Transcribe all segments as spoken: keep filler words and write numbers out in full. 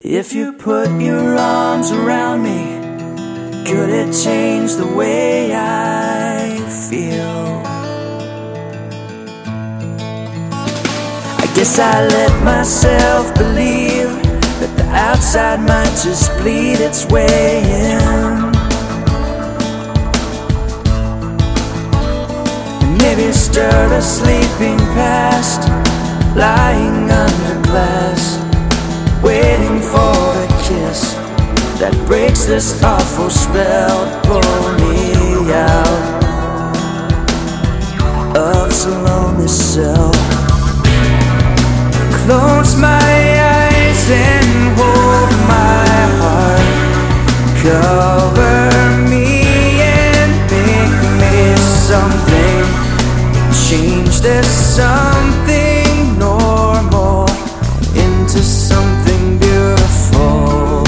If you put your arms around me, could it change the way I feel? I guess I let myself believe that the outside might just bleed its way in, and maybe stir the sleeping past, lying under glass, waiting for the kiss that breaks this awful spell to pull me out of this lonely cell. Close my eyes and hold my heart, cover me and make me something, change this something normal into something beautiful.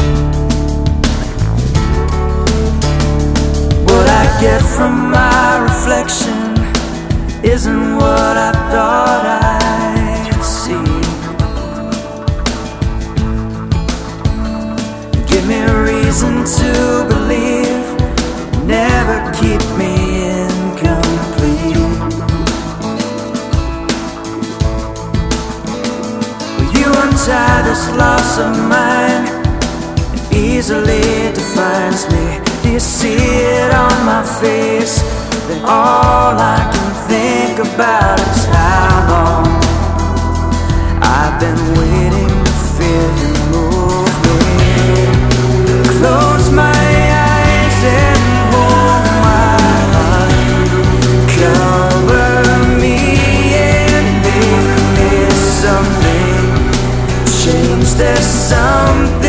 What I get from my reflection isn't what I thought I'd see. Give me a reason to believe, never keep me incomplete. Untie this loss of mine, it easily defines me. Do you see it on my face? Then all I can think about is how long I've been waiting to feel you move me. Close my eyes and hold my heart, cover me and make me something, change this something